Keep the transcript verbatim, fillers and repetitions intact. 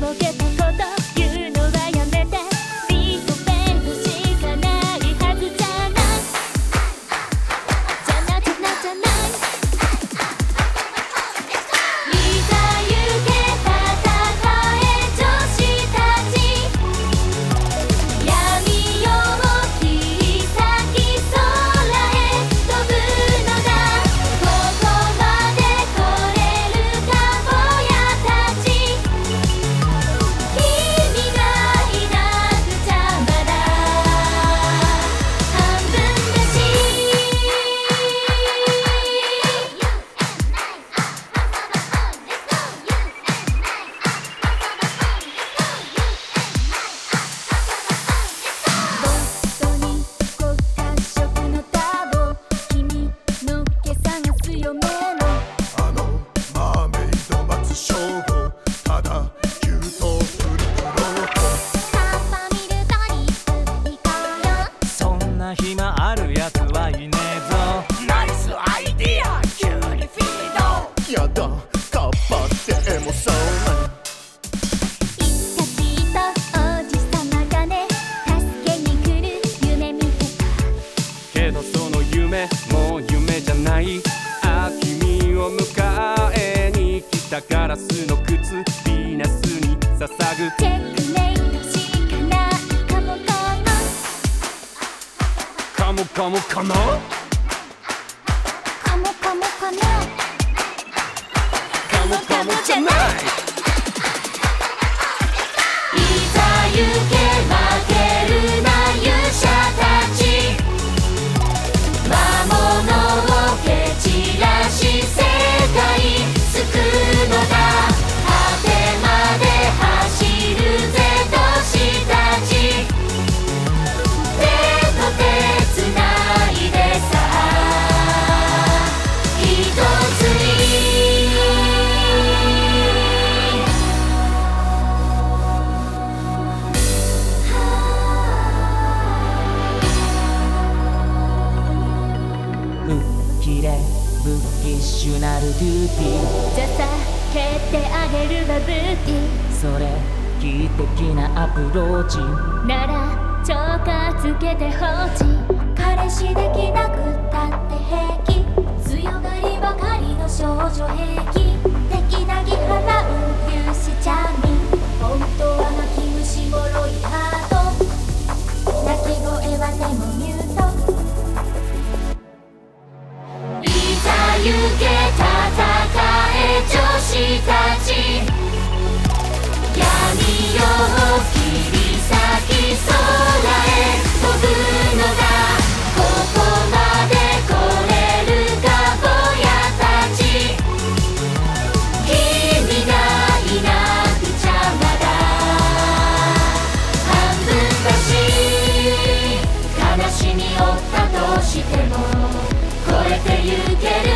ぼけたこと言うのはやめて。リスペクトしかないはずじゃない。じゃなじゃなじゃない。いざ行け戦え女子たち。闇夜を切り裂き空へ飛ぶのだ。ここまで来れるか坊やたち。君がいなくちゃまだ半分だし。ボットに国家色のタボ。君の毛探すよ目の。 あのマーメイド松正吾、ただ言うとフルクロート。 カッパ見るとリップ行こうよ。 そんな暇あるやつはいねえぞ。 ナイスアイディアキュウリフィード。 やだカッパってエモそうな。 いつかきっと王子様がね助けに来る夢見てた。 けどその夢もう夢じゃない。あ君を迎えに来たガラスの靴、ヴィーナスに捧ぐ。 チェックメイトしかないかもかも。 カモカモかな。 かもかもかな。 カモカモじゃない。 いざ行け負けるな勇者たち。魔物を蹴散らし世界救うのだ。果てまで走るぜ斗士たち。手と手つないでさ一つに。 吹っ切れブッキッシュなるデューティー。 じゃさ蹴ってあげるわブーティー。 それ奇的なアプローチ。 なら超過つけて放置。彼氏できなくったって平気。強がりばかりの少女兵器。敵なぎ払う勇士ちゃんに。本当は泣き虫もろいハート。泣き声はでもミュート。いざ行け戦え女子たち。闇夜を切り裂き空へ飛ぶのだ。ここまで来れるか坊やたち。君がいなくちゃまだ半分だし。悲しみ負ったとしても越えてゆける